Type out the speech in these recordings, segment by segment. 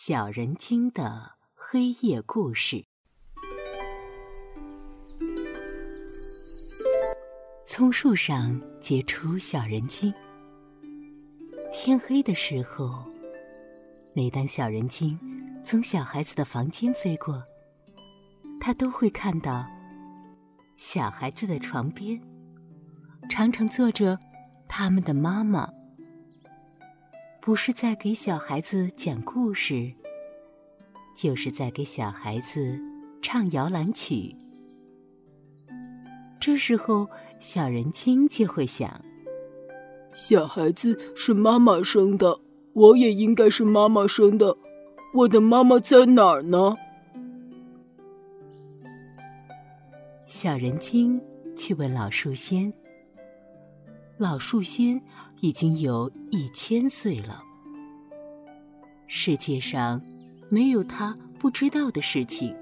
小人精的黑夜故事。松树上结出小人精。天黑的时候，每当小人精从小孩子的房间飞过，他都会看到小孩子的床边常常坐着他们的妈妈，不是在给小孩子讲故事，就是在给小孩子唱摇篮曲。这时候小人精就会想， 小孩子是妈妈生的，我也应该是妈妈生的，我的妈妈在哪儿呢？ 小人精去问老树仙，老树仙已经有1000岁了，世界上没有他不知道的事情。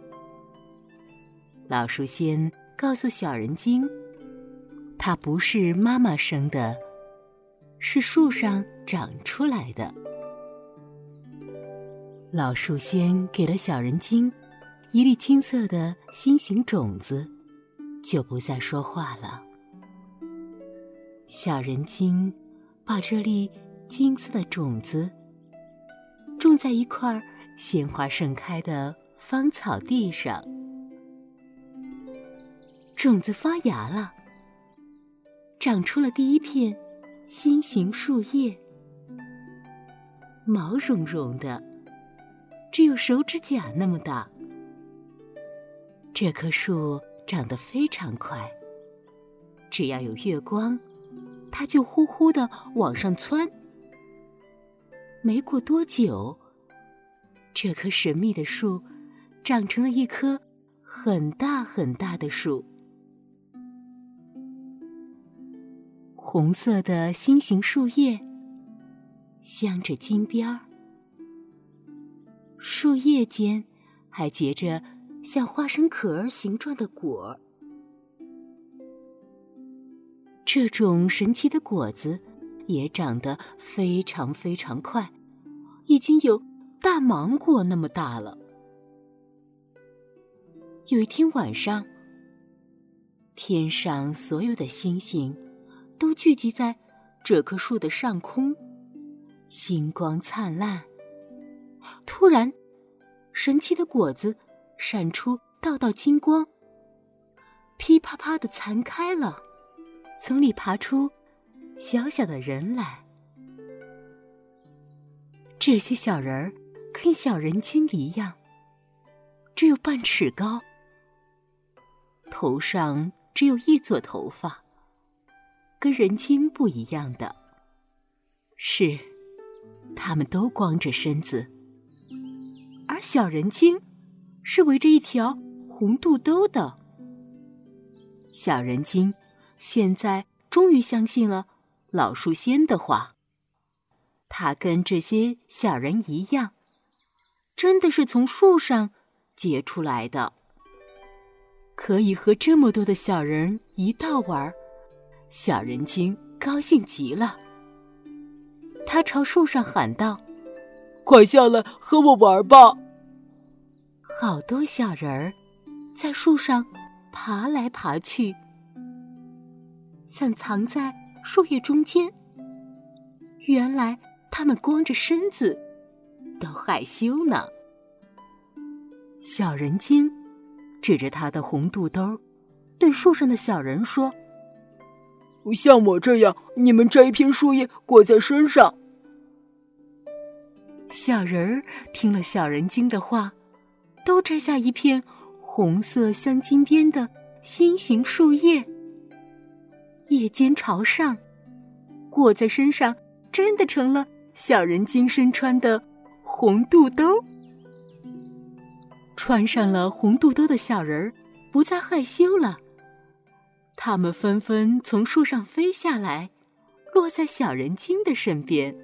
老树仙告诉小人精，他不是妈妈生的，是树上长出来的。老树仙给了小人精一粒金色的心形种子，就不再说话了。小人精把这粒金色的种子种在一块鲜花盛开的芳草地上，种子发芽了，长出了第一片心形树叶，毛茸茸的，只有手指甲那么大。这棵树长得非常快，只要有月光，它就呼呼地往上窜。没过多久，这棵神秘的树长成了一棵很大很大的树。红色的心形树叶镶着金边儿，树叶间还结着像花生壳儿形状的果儿。这种神奇的果子也长得非常非常快，已经有大芒果那么大了。有一天晚上，天上所有的星星都聚集在这棵树的上空，星光灿烂。突然，神奇的果子闪出道道金光，噼啪啪地残开了，从里爬出小小的人来。这些小人儿跟小人精一样，只有半尺高，头上只有一撮头发，跟人精不一样的是，他们都光着身子，而小人精是围着一条红肚兜的。小人精现在终于相信了老树仙的话，他跟这些小人一样，真的是从树上结出来的，可以和这么多的小人一道玩。小人精高兴极了，他朝树上喊道： 快下来和我玩吧！ 好多小人儿在树上爬来爬去，想藏在树叶中间。原来他们光着身子，都害羞呢。小人精指着他的红肚兜，对树上的小人说： 像我这样，你们摘一片树叶裹在身上。 小人儿听了小人精的话，都摘下一片红色镶金边的心形树叶，叶尖朝上，裹在身上，真的成了小人精身穿的红肚兜。穿上了红肚兜的小人儿不再害羞了，他们纷纷从树上飞下来，落在小人精的身边。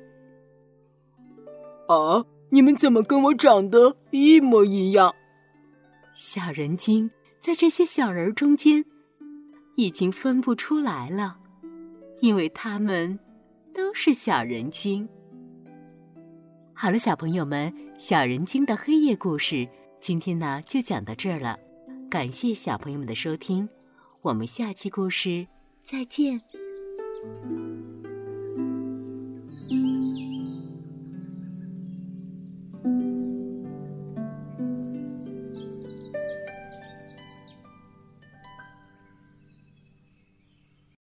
啊，你们怎么跟我长得一模一样？ 小人精在这些小人中间已经分不出来了，因为他们都是小人精。 好了，小朋友们，小人精的黑夜故事今天呢就讲到这儿了，感谢小朋友们的收听，我们下期故事再见。